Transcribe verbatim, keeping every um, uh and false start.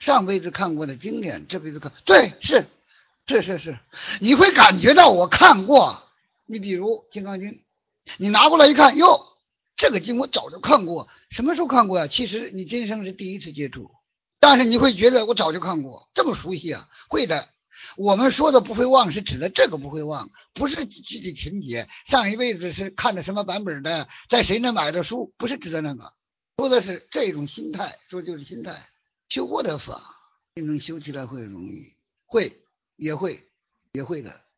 上辈子看过的经典，这辈子看，对，是，是是是，你会感觉到我看过。你比如《金刚经》，你拿过来一看，哟，这个经我早就看过，什么时候看过呀？其实你今生是第一次接触，但是你会觉得我早就看过，这么熟悉啊？会的。我们说的不会忘是指的这个不会忘，不是具体情节，上一辈子是看的什么版本的，在谁那买的书，不是指的那个，说的是这种心态，说就是心态。修过的法，真正修起来会容易，会也会也会的。